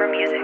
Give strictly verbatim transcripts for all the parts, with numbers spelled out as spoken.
Fiber Music.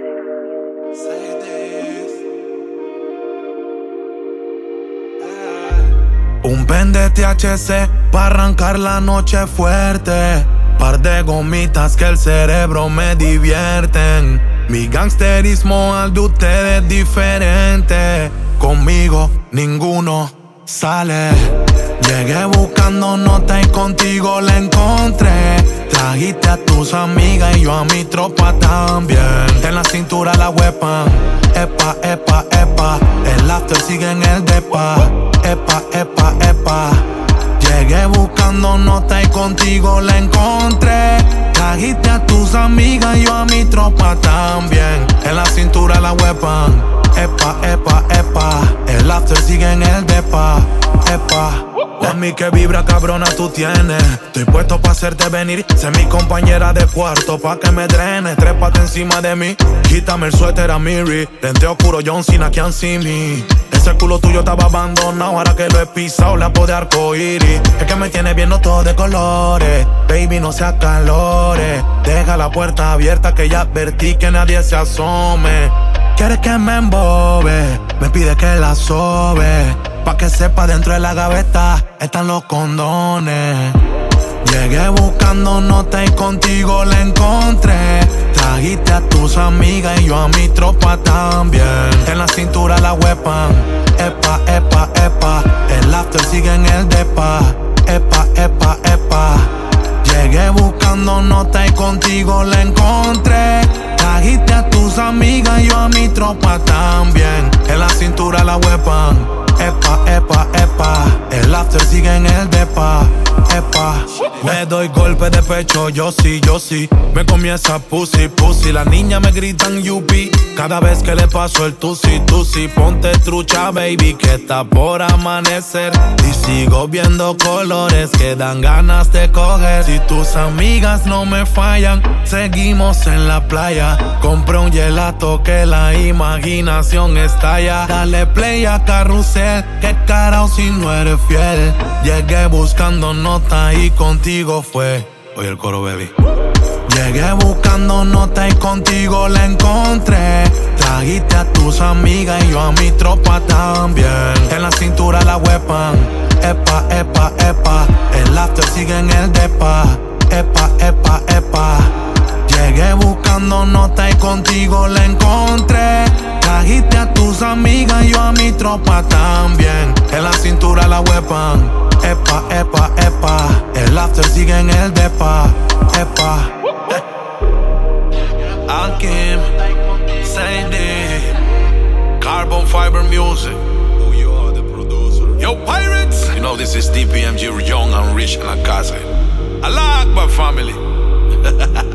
Un pen de T H C para arrancar la noche fuerte. Par de gomitas que el cerebro me divierten. Mi gangsterismo al de ustedes es diferente. Conmigo ninguno sale. Llegué buscando nota y contigo la encontré. Trajiste a tus amigas y yo a mi tropa también. En la cintura la weapon. Epa, epa, epa. El after sigue en el depa. Epa, epa, epa. Llegué buscando nota y contigo la encontré. Trajiste a tus amigas y yo a mi tropa también. En la cintura la weapon. Epa, epa, epa. El after sigue en el depa. Epa. Mami, que vibra cabrona tú tienes. Estoy puesto pa' hacerte venir. Sé mi compañera de cuarto pa' que me drene. Trépate encima de mí. Quítame el suéter a Miri. Lente oscuro John Cena, can't see me. Ese culo tuyo estaba abandonado. Ahora que lo he pisado, la de arcoíris. Es que me tiene viendo todo de colores. Baby, no se acalore. Deja la puerta abierta que ya advertí que nadie se asome. Quieres que me embobe, me pide que la sobe. Pa' que sepa dentro de la gaveta están los condones. Llegué buscando nota y contigo la encontré. Trajiste a tus amigas y yo a mi tropa también. En la cintura la weapon. Epa, epa, epa. El after sigue en el depa. Epa, epa, epa. Llegué buscando nota y contigo la encontré. Trajiste a tus amigas y yo a mi tropa también. En la cintura la weapon. Epa, epa, epa. El after sigue en el depa. Epa. Me doy golpe de pecho, yo sí, yo sí. Me comienza pussy, pussy. Las niñas me gritan yupi cada vez que le paso el tusi, tusi. Ponte trucha, baby, que está por amanecer. Y sigo viendo colores que dan ganas de coger. Si tus amigas no me fallan, seguimos en la playa. Compré un gelato que la imaginación estalla. Dale play a carrusel, que carajo si no eres fiel. Llegué buscando nota y contigo fue. Oye el coro, baby. Llegué buscando nota y contigo la encontré. Trajiste a tus amigas y yo a mi tropa también. En la cintura la weapon. Epa, epa, epa. El after sigue en el depa. Epa, epa, epa. Llegué buscando nota y contigo la encontré. Trajiste a tus amigas y yo a mi tropa también. En la cintura la weapon. Epa, epa, epa. El after sigue en el depa. Epa. Akim, Sadie, Carbon Fiber Music. Who you are, the producer? Yo, Pirates! You know this is D P M G, young and rich in a casa. Allah Akbar family.